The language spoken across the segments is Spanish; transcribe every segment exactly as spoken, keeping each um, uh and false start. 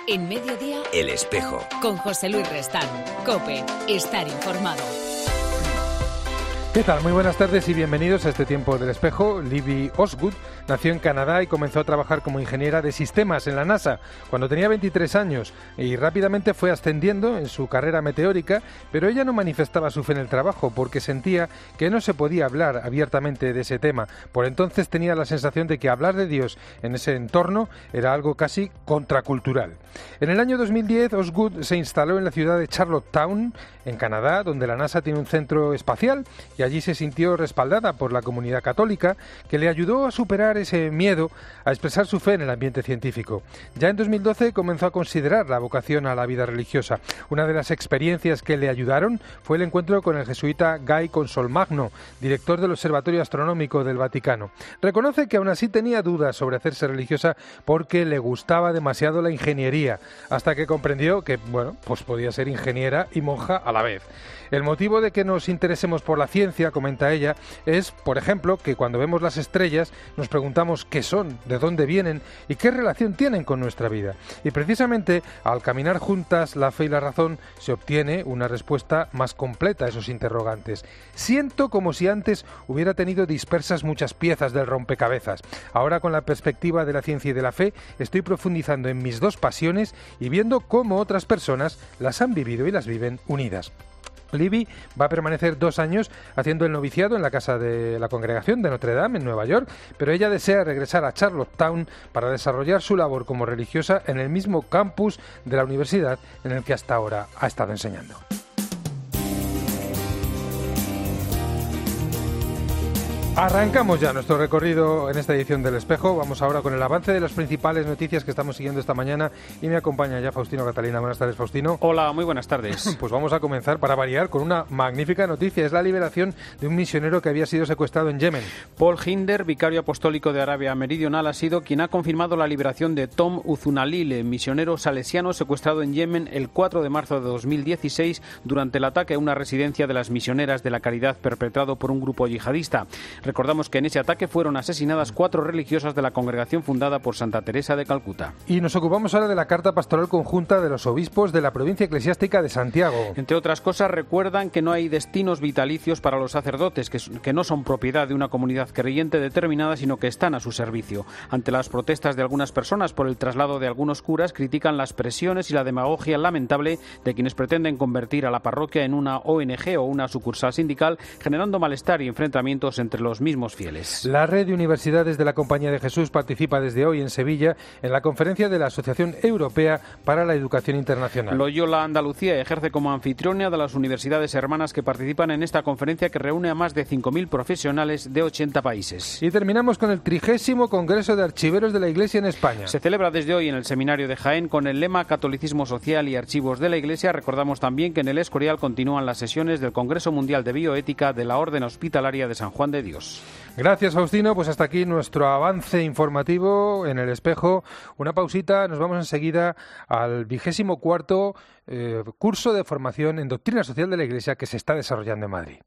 En Mediodía, El Espejo. Con José Luis Restán. COPE. Estar informado. ¿Qué tal? Muy buenas tardes y bienvenidos a este tiempo del Espejo. Libby Osgood nació en Canadá y comenzó a trabajar como ingeniera de sistemas en la NASA cuando tenía veintitrés años y rápidamente fue ascendiendo en su carrera meteórica, pero ella no manifestaba su fe en el trabajo porque sentía que no se podía hablar abiertamente de ese tema. Por entonces tenía la sensación de que hablar de Dios en ese entorno era algo casi contracultural. En el año dos mil diez, Osgood se instaló en la ciudad de Charlottetown, en Canadá, donde la NASA tiene un centro espacial, y allí se sintió respaldada por la comunidad católica, que le ayudó a superar ese miedo a expresar su fe en el ambiente científico. Ya en dos mil doce comenzó a considerar la vocación a la vida religiosa. Una de las experiencias que le ayudaron fue el encuentro con el jesuita Guy Consolmagno, director del Observatorio Astronómico del Vaticano. Reconoce que aún así tenía dudas sobre hacerse religiosa porque le gustaba demasiado la ingeniería, hasta que comprendió que, bueno, pues podía ser ingeniera y monja a la vez. El motivo de que nos interesemos por la ciencia, comenta ella, es, por ejemplo, que cuando vemos las estrellas nos preguntamos qué son, de dónde vienen y qué relación tienen con nuestra vida. Y precisamente al caminar juntas la fe y la razón se obtiene una respuesta más completa a esos interrogantes. Siento como si antes hubiera tenido dispersas muchas piezas del rompecabezas. Ahora, con la perspectiva de la ciencia y de la fe, estoy profundizando en mis dos pasiones y viendo cómo otras personas las han vivido y las viven unidas. Libby va a permanecer dos años haciendo el noviciado en la casa de la congregación de Notre Dame en Nueva York, pero ella desea regresar a Charlottetown para desarrollar su labor como religiosa en el mismo campus de la universidad en el que hasta ahora ha estado enseñando. Arrancamos ya nuestro recorrido en esta edición del Espejo. Vamos ahora con el avance de las principales noticias que estamos siguiendo esta mañana y me acompaña ya Faustino Catalina. Buenas tardes, Faustino. Hola, muy buenas tardes. Pues vamos a comenzar, para variar, con una magnífica noticia. Es la liberación de un misionero que había sido secuestrado en Yemen. Paul Hinder, vicario apostólico de Arabia Meridional, ha sido quien ha confirmado la liberación de Tom Uzunalil, misionero salesiano secuestrado en Yemen el cuatro de marzo de dos mil dieciséis durante el ataque a una residencia de las misioneras de la Caridad perpetrado por un grupo yihadista. Recordamos que en ese ataque fueron asesinadas cuatro religiosas de la congregación fundada por Santa Teresa de Calcuta. Y nos ocupamos ahora de la carta pastoral conjunta de los obispos de la provincia eclesiástica de Santiago. Entre otras cosas, recuerdan que no hay destinos vitalicios para los sacerdotes, que, que no son propiedad de una comunidad creyente determinada, sino que están a su servicio. Ante las protestas de algunas personas por el traslado de algunos curas, critican las presiones y la demagogia lamentable de quienes pretenden convertir a la parroquia en una O N G o una sucursal sindical, generando malestar y enfrentamientos entre los mismos fieles. La red de universidades de la Compañía de Jesús participa desde hoy en Sevilla en la conferencia de la Asociación Europea para la Educación Internacional. Loyola Andalucía ejerce como anfitriona de las universidades hermanas que participan en esta conferencia, que reúne a más de cinco mil profesionales de ochenta países. Y terminamos con el trigésimo Congreso de Archiveros de la Iglesia en España. Se celebra desde hoy en el Seminario de Jaén con el lema Catolicismo Social y Archivos de la Iglesia. Recordamos también que en el Escorial continúan las sesiones del Congreso Mundial de Bioética de la Orden Hospitalaria de San Juan de Dios. Gracias, Faustino. Pues hasta aquí nuestro avance informativo en El Espejo. Una pausita, nos vamos enseguida al vigésimo cuarto eh, curso de formación en Doctrina Social de la Iglesia que se está desarrollando en Madrid.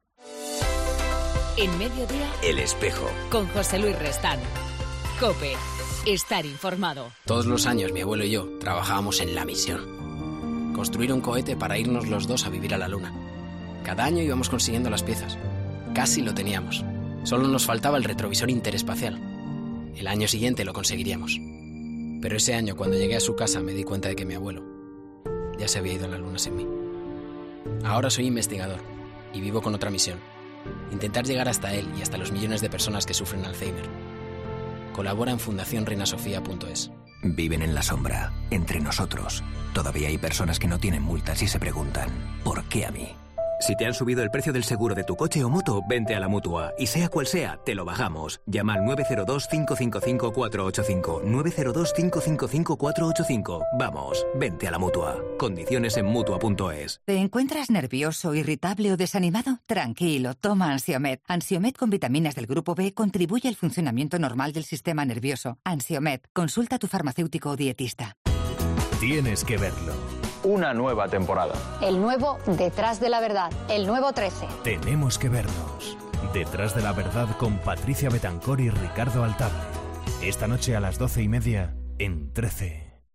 En Mediodía, El Espejo. Con José Luis Restán. COPE. Estar informado. Todos los años mi abuelo y yo trabajábamos en la misión. Construir un cohete para irnos los dos a vivir a la Luna. Cada año íbamos consiguiendo las piezas. Casi lo teníamos. Solo nos faltaba el retrovisor interespacial. El año siguiente lo conseguiríamos. Pero ese año, cuando llegué a su casa, me di cuenta de que mi abuelo ya se había ido a la Luna sin mí. Ahora soy investigador y vivo con otra misión. Intentar llegar hasta él y hasta los millones de personas que sufren Alzheimer. Colabora en fundación reina sofía punto es. Viven en la sombra, entre nosotros. Todavía hay personas que no tienen multas y se preguntan, ¿por qué a mí? Si te han subido el precio del seguro de tu coche o moto, vente a la Mutua. Y sea cual sea, te lo bajamos. Llama al nueve cero dos, cinco cinco cinco, cuatro ocho cinco. nueve cero dos, cinco cinco cinco, cuatro ocho cinco. Vamos, vente a la Mutua. Condiciones en Mutua punto es. ¿Te encuentras nervioso, irritable o desanimado? Tranquilo, toma Ansiomed. Ansiomed con vitaminas del grupo B contribuye al funcionamiento normal del sistema nervioso. Ansiomed, consulta a tu farmacéutico o dietista. Tienes que verlo. Una nueva temporada. El nuevo Detrás de la Verdad, el nuevo trece. Tenemos que vernos. Detrás de la Verdad con Patricia Betancor y Ricardo Altable. Esta noche a las doce y media en trece.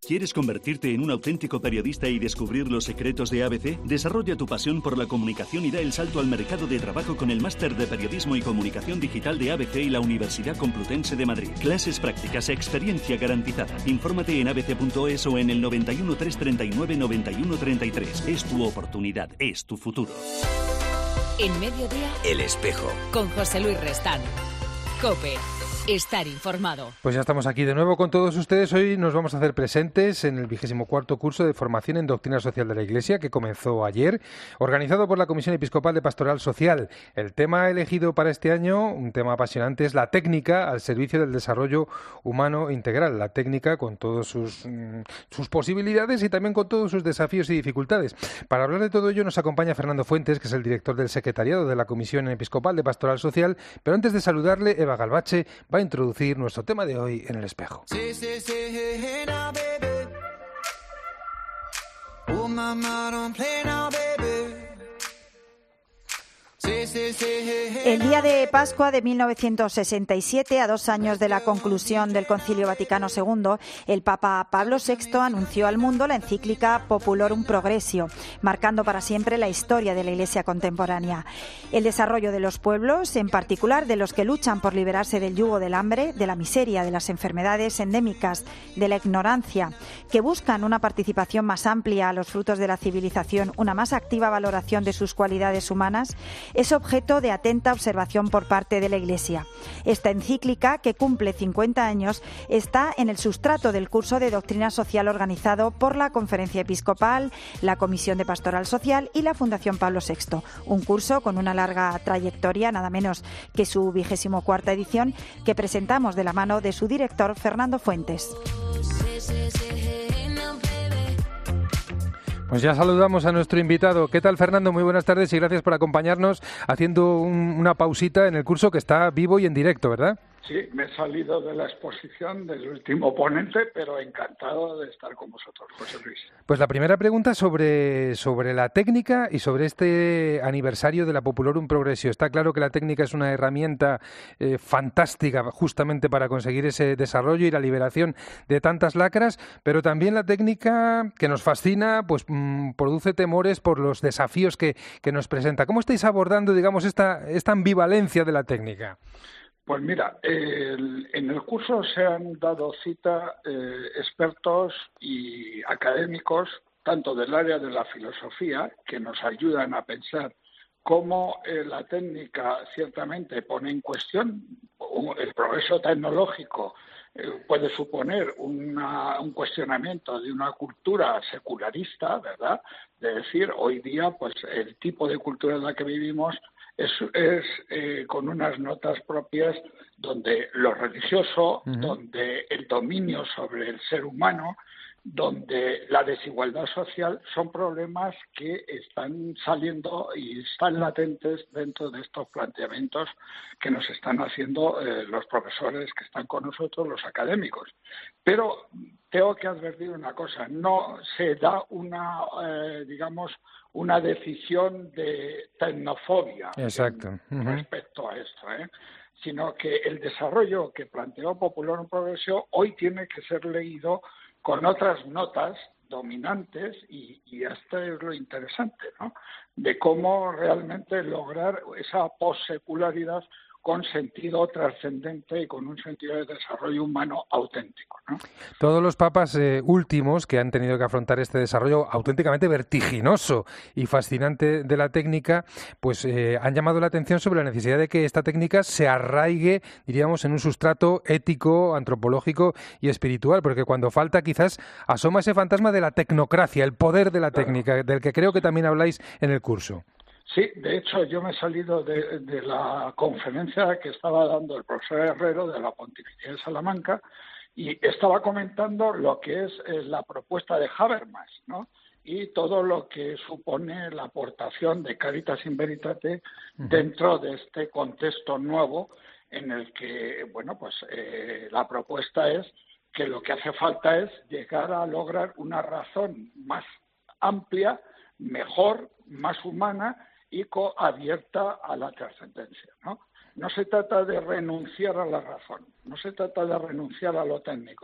¿Quieres convertirte en un auténtico periodista y descubrir los secretos de A B C? Desarrolla tu pasión por la comunicación y da el salto al mercado de trabajo con el Máster de Periodismo y Comunicación Digital de A B C y la Universidad Complutense de Madrid. Clases prácticas, experiencia garantizada. Infórmate en a b c punto es o en el noventa y uno, trescientos treinta y nueve, noventa y uno treinta y tres. Es tu oportunidad, es tu futuro. En Mediodía, El Espejo. con José Luis Restán. COPE. Estar informado. Pues ya estamos aquí de nuevo con todos ustedes. Hoy nos vamos a hacer presentes en el vigésimo cuarto curso de formación en Doctrina Social de la Iglesia, que comenzó ayer, organizado por la Comisión Episcopal de Pastoral Social. El tema elegido para este año, un tema apasionante, es la técnica al servicio del desarrollo humano integral. La técnica con todas sus, mm, sus posibilidades y también con todos sus desafíos y dificultades. Para hablar de todo ello nos acompaña Fernando Fuentes, que es el director del secretariado de la Comisión Episcopal de Pastoral Social. Pero antes de saludarle, Eva Galvache va a introducir nuestro tema de hoy en El Espejo. Sí, sí, sí, hey, now, baby. Oh, mama, don't play now, baby. El día de Pascua de mil novecientos sesenta y siete, a dos años de la conclusión del Concilio Vaticano segundo, el Papa Pablo sexto anunció al mundo la encíclica Populorum Progressio, marcando para siempre la historia de la Iglesia contemporánea. El desarrollo de los pueblos, en particular de los que luchan por liberarse del yugo del hambre, de la miseria, de las enfermedades endémicas, de la ignorancia, que buscan una participación más amplia a los frutos de la civilización, una más activa valoración de sus cualidades humanas, es objeto de atenta observación por parte de la Iglesia. Esta encíclica, que cumple cincuenta años, está en el sustrato del curso de Doctrina Social organizado por la Conferencia Episcopal, la Comisión de Pastoral Social y la Fundación Pablo sexto. Un curso con una larga trayectoria, nada menos que su vigésimo cuarta edición, que presentamos de la mano de su director, Fernando Fuentes. Pues ya saludamos a nuestro invitado. ¿Qué tal, Fernando? Muy buenas tardes y gracias por acompañarnos haciendo un, una pausita en el curso que está vivo y en directo, ¿verdad? Sí, me he salido de la exposición del último ponente, pero encantado de estar con vosotros, José Luis. Pues la primera pregunta sobre, sobre la técnica y sobre este aniversario de la Populorum Progressio. Está claro que la técnica es una herramienta eh, fantástica justamente para conseguir ese desarrollo y la liberación de tantas lacras, pero también la técnica que nos fascina, pues mmm, produce temores por los desafíos que, que nos presenta. ¿Cómo estáis abordando, digamos, esta, esta ambivalencia de la técnica? Pues mira, el, en el curso se han dado cita eh, expertos y académicos, tanto del área de la filosofía, que nos ayudan a pensar cómo eh, la técnica ciertamente pone en cuestión un, el progreso tecnológico, eh, puede suponer una, un cuestionamiento de una cultura secularista, ¿verdad? De decir, hoy día, pues el tipo de cultura en la que vivimos es, es eh, con unas notas propias donde lo religioso, uh-huh. donde el dominio sobre el ser humano, donde la desigualdad social son problemas que están saliendo y están latentes dentro de estos planteamientos que nos están haciendo eh, los profesores que están con nosotros, los académicos. Pero tengo que advertir una cosa, no se da una, eh, digamos, una decisión de tecnofobia. Exacto. Uh-huh. Respecto a esto, ¿eh? Sino que el desarrollo que planteó Populorum Progressio hoy tiene que ser leído con otras notas dominantes y, y esto es lo interesante, ¿no? De cómo realmente lograr esa possecularidad con sentido trascendente y con un sentido de desarrollo humano auténtico, ¿no? Todos los papas eh, últimos que han tenido que afrontar este desarrollo auténticamente vertiginoso y fascinante de la técnica, pues eh, han llamado la atención sobre la necesidad de que esta técnica se arraigue, diríamos, en un sustrato ético, antropológico y espiritual, porque cuando falta quizás asoma ese fantasma de la tecnocracia, el poder de la claro. técnica, del que creo que también habláis en el curso. Sí, de hecho yo me he salido de, de la conferencia que estaba dando el profesor Herrero de la Pontificia de Salamanca y estaba comentando lo que es eh, la propuesta de Habermas, ¿no? Y todo lo que supone la aportación de Caritas in Veritate dentro de este contexto nuevo en el que, bueno, pues eh, la propuesta es que lo que hace falta es llegar a lograr una razón más amplia, mejor, más humana y abierta a la trascendencia, ¿no? No se trata de renunciar a la razón, no se trata de renunciar a lo técnico,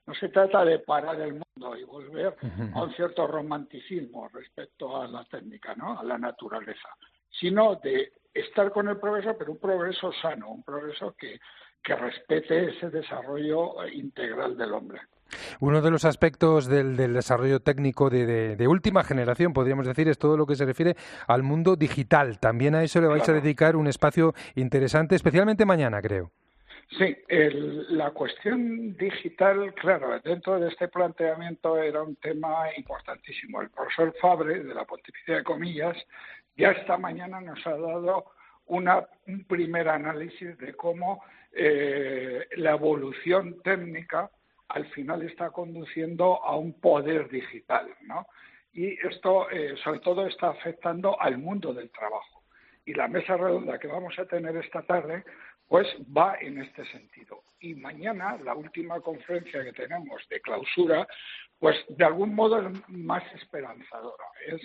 No se trata de parar el mundo y volver a un cierto romanticismo respecto a la técnica, ¿no? A la naturaleza, sino de estar con el progreso, pero un progreso sano, un progreso que, que respete ese desarrollo integral del hombre. Uno de los aspectos del, del desarrollo técnico de, de, de última generación, podríamos decir, es todo lo que se refiere al mundo digital. También a eso le vais claro. a dedicar un espacio interesante, especialmente mañana, creo. Sí, el, la cuestión digital, claro, dentro de este planteamiento era un tema importantísimo. El profesor Fabre, de la Pontificia de Comillas, ya esta mañana nos ha dado una, un primer análisis de cómo eh, la evolución técnica al final está conduciendo a un poder digital, ¿no? Y esto, eh, sobre todo, está afectando al mundo del trabajo. Y la mesa redonda que vamos a tener esta tarde, pues va en este sentido. Y mañana, la última conferencia que tenemos de clausura, pues de algún modo es más esperanzadora. Es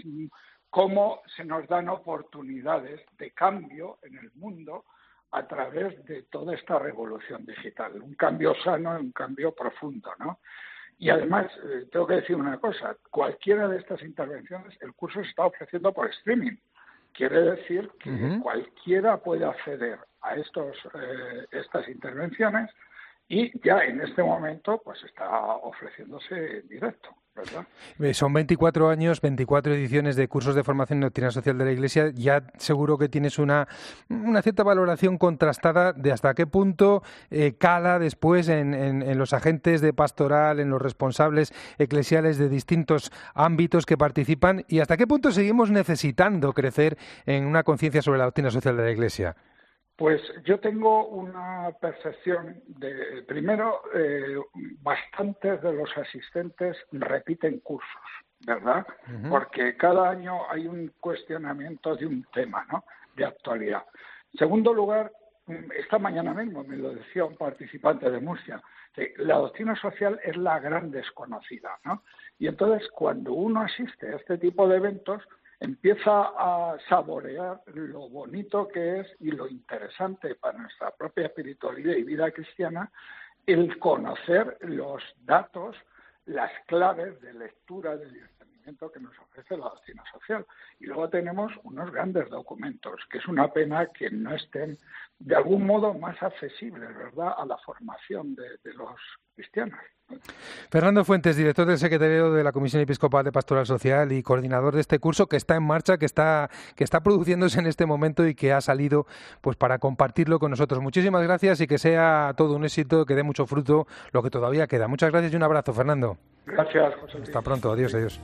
cómo se nos dan oportunidades de cambio en el mundo a través de toda esta revolución digital. Un cambio sano, un cambio profundo, ¿no? Y además, eh, tengo que decir una cosa, cualquiera de estas intervenciones, el curso se está ofreciendo por streaming. Quiere decir que uh-huh. cualquiera puede acceder a estos eh, estas intervenciones y ya en este momento pues está ofreciéndose en directo, ¿verdad? Son veinticuatro años, veinticuatro ediciones de cursos de formación en doctrina social de la Iglesia. Ya seguro que tienes una, una cierta valoración contrastada de hasta qué punto eh, cala después en, en, en los agentes de pastoral, en los responsables eclesiales de distintos ámbitos que participan y hasta qué punto seguimos necesitando crecer en una conciencia sobre la doctrina social de la Iglesia. Pues yo tengo una percepción de, primero, eh, bastantes de los asistentes repiten cursos, ¿verdad? Uh-huh. Porque cada año hay un cuestionamiento de un tema, ¿no?, de actualidad. En segundo lugar, esta mañana mismo me lo decía un participante de Murcia, que la doctrina social es la gran desconocida, ¿no? Y entonces, cuando uno asiste a este tipo de eventos, empieza a saborear lo bonito que es y lo interesante para nuestra propia espiritualidad y vida cristiana el conocer los datos, las claves de lectura del discernimiento que nos ofrece la doctrina social. Y luego tenemos unos grandes documentos, que es una pena que no estén de algún modo más accesibles, ¿verdad?, a la formación de, de los cristianos. Fernando Fuentes, director del secretariado de la Comisión Episcopal de Pastoral Social y coordinador de este curso que está en marcha, que está que está produciéndose en este momento y que ha salido pues para compartirlo con nosotros. Muchísimas gracias y que sea todo un éxito, que dé mucho fruto lo que todavía queda. Muchas gracias y un abrazo, Fernando. Gracias, José Luis. Hasta pronto. Adiós, adiós.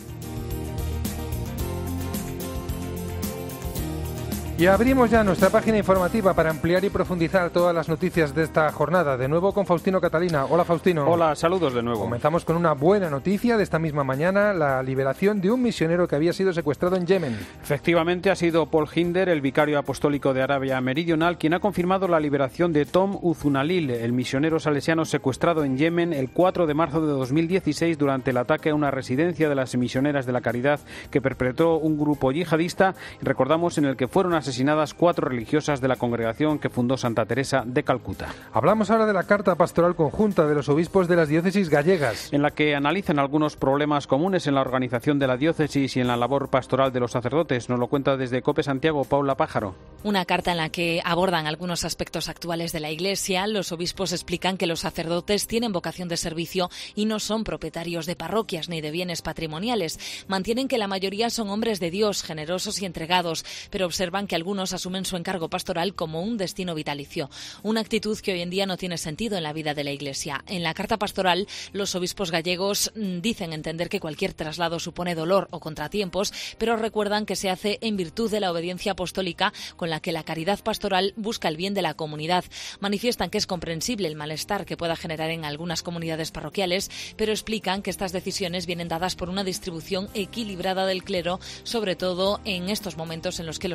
Y abrimos ya nuestra página informativa para ampliar y profundizar todas las noticias de esta jornada. De nuevo con Faustino Catalina. Hola, Faustino. Hola, saludos de nuevo. Comenzamos con una buena noticia de esta misma mañana, la liberación de un misionero que había sido secuestrado en Yemen. Efectivamente, ha sido Paul Hinder, el vicario apostólico de Arabia Meridional, quien ha confirmado la liberación de Tom Uzunalil, el misionero salesiano secuestrado en Yemen el cuatro de marzo de dos mil dieciséis durante el ataque a una residencia de las misioneras de la Caridad que perpetró un grupo yihadista, recordamos, en el que fueron asesinados asesinadas cuatro religiosas de la congregación que fundó Santa Teresa de Calcuta. Hablamos ahora de la carta pastoral conjunta de los obispos de las diócesis gallegas, en la que analizan algunos problemas comunes en la organización de la diócesis y en la labor pastoral de los sacerdotes. Nos lo cuenta desde COPE Santiago Paula Pájaro. Una carta en la que abordan algunos aspectos actuales de la Iglesia. Los obispos explican que los sacerdotes tienen vocación de servicio y no son propietarios de parroquias ni de bienes patrimoniales. Mantienen que la mayoría son hombres de Dios, generosos y entregados, pero observan que algunos asumen su encargo pastoral como un destino vitalicio, una actitud que hoy en día no tiene sentido en la vida de la Iglesia. En la carta pastoral, los obispos gallegos dicen entender que cualquier traslado supone dolor o contratiempos, pero recuerdan que se hace en virtud de la obediencia apostólica con la que la caridad pastoral busca el bien de la comunidad. Manifiestan que es comprensible el malestar que pueda generar en algunas comunidades parroquiales, pero explican que estas decisiones vienen dadas por una distribución equilibrada del clero, sobre todo en estos momentos en los que los sacerdotes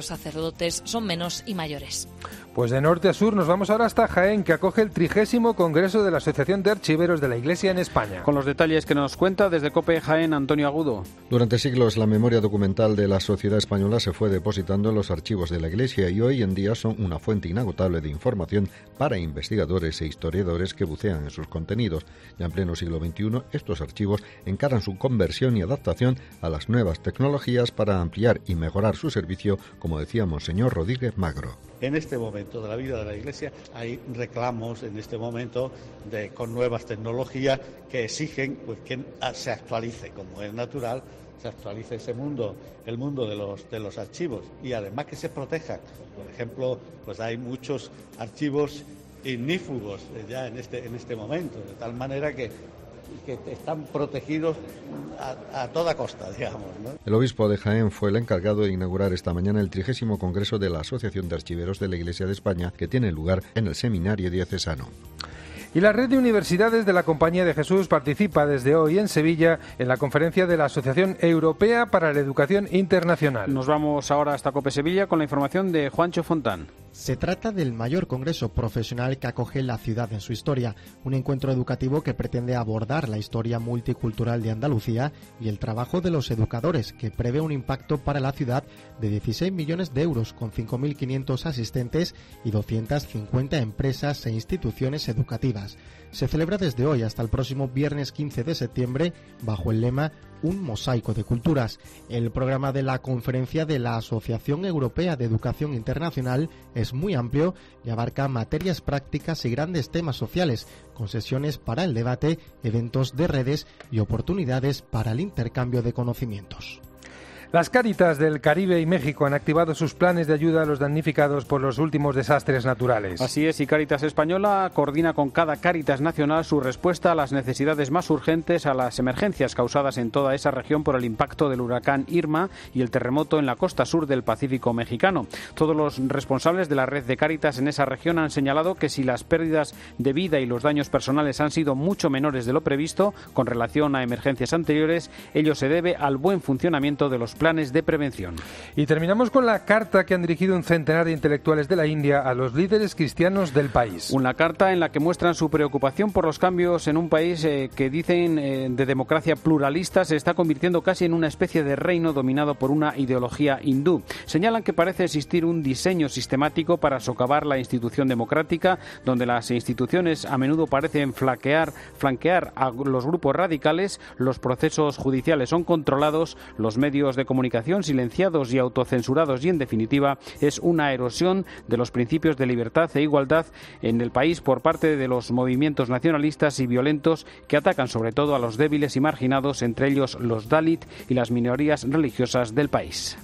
sacerdotes son menos y mayores. Pues de norte a sur nos vamos ahora hasta Jaén, que acoge el trigésimo Congreso de la Asociación de Archiveros de la Iglesia en España. Con los detalles que nos cuenta desde COPE Jaén, Antonio Agudo. Durante siglos la memoria documental de la sociedad española se fue depositando en los archivos de la Iglesia y hoy en día son una fuente inagotable de información para investigadores e historiadores que bucean en sus contenidos. Ya en pleno siglo veintiuno, estos archivos encaran su conversión y adaptación a las nuevas tecnologías para ampliar y mejorar su servicio, como decía Monseñor Rodríguez Magro. En este momento de la vida de la Iglesia hay reclamos en este momento de, con nuevas tecnologías que exigen pues, que se actualice, como es natural, se actualice ese mundo, el mundo de los, de los archivos y además que se protejan. Por ejemplo, pues hay muchos archivos ignífugos ya en este, en este momento, de tal manera que que están protegidos a, a toda costa, digamos, ¿no? El obispo de Jaén fue el encargado de inaugurar esta mañana el trigésimo Congreso de la Asociación de Archiveros de la Iglesia de España, que tiene lugar en el Seminario Diocesano. Y la red de universidades de la Compañía de Jesús participa desde hoy en Sevilla en la conferencia de la Asociación Europea para la Educación Internacional. Nos vamos ahora hasta COPE Sevilla con la información de Juancho Fontán. Se trata del mayor congreso profesional que acoge la ciudad en su historia, un encuentro educativo que pretende abordar la historia multicultural de Andalucía y el trabajo de los educadores, que prevé un impacto para la ciudad de dieciséis millones de euros, con cinco mil quinientos asistentes y doscientas cincuenta empresas e instituciones educativas. Se celebra desde hoy hasta el próximo viernes quince de septiembre bajo el lema Un mosaico de culturas. El programa de la conferencia de la Asociación Europea de Educación Internacional es muy amplio y abarca materias prácticas y grandes temas sociales, con sesiones para el debate, eventos de redes y oportunidades para el intercambio de conocimientos. Las Cáritas del Caribe y México han activado sus planes de ayuda a los damnificados por los últimos desastres naturales. Así es, y Cáritas Española coordina con cada Cáritas nacional su respuesta a las necesidades más urgentes, a las emergencias causadas en toda esa región por el impacto del huracán Irma y el terremoto en la costa sur del Pacífico mexicano. Todos los responsables de la red de Cáritas en esa región han señalado que si las pérdidas de vida y los daños personales han sido mucho menores de lo previsto con relación a emergencias anteriores, ello se debe al buen funcionamiento de los planes de prevención. Y terminamos con la carta que han dirigido un centenar de intelectuales de la India a los líderes cristianos del país. Una carta en la que muestran su preocupación por los cambios en un país eh, que dicen eh, de democracia pluralista se está convirtiendo casi en una especie de reino dominado por una ideología hindú. Señalan que parece existir un diseño sistemático para socavar la institución democrática, donde las instituciones a menudo parecen flanquear, flanquear a los grupos radicales, los procesos judiciales son controlados, los medios de comunicación silenciados y autocensurados y, en definitiva, es una erosión de los principios de libertad e igualdad en el país por parte de los movimientos nacionalistas y violentos que atacan sobre todo a los débiles y marginados, entre ellos los Dalit y las minorías religiosas del país.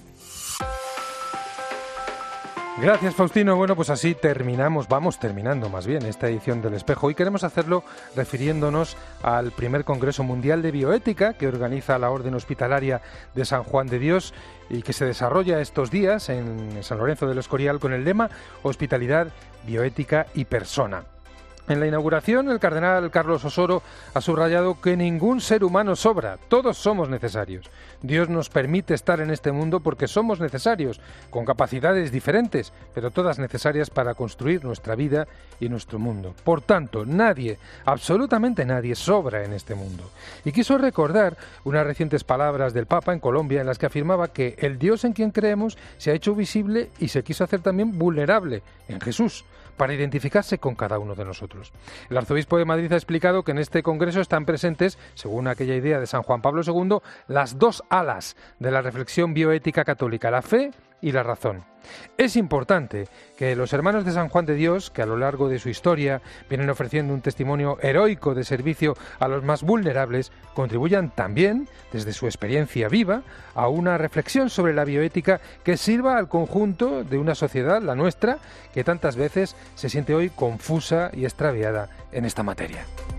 Gracias, Faustino. Bueno, pues así terminamos, vamos terminando más bien esta edición del Espejo y queremos hacerlo refiriéndonos al primer Congreso Mundial de Bioética que organiza la Orden Hospitalaria de San Juan de Dios y que se desarrolla estos días en San Lorenzo del Escorial con el lema Hospitalidad, Bioética y Persona. En la inauguración, el cardenal Carlos Osoro ha subrayado que ningún ser humano sobra, todos somos necesarios. Dios nos permite estar en este mundo porque somos necesarios, con capacidades diferentes, pero todas necesarias para construir nuestra vida y nuestro mundo. Por tanto, nadie, absolutamente nadie, sobra en este mundo. Y quiso recordar unas recientes palabras del Papa en Colombia en las que afirmaba que el Dios en quien creemos se ha hecho visible y se quiso hacer también vulnerable en Jesús, para identificarse con cada uno de nosotros. El arzobispo de Madrid ha explicado que en este congreso están presentes, según aquella idea de San Juan Pablo segundo, las dos alas de la reflexión bioética católica, la fe y la razón. Es importante que los hermanos de San Juan de Dios, que a lo largo de su historia vienen ofreciendo un testimonio heroico de servicio a los más vulnerables, contribuyan también, desde su experiencia viva, a una reflexión sobre la bioética que sirva al conjunto de una sociedad, la nuestra, que tantas veces se siente hoy confusa y extraviada en esta materia.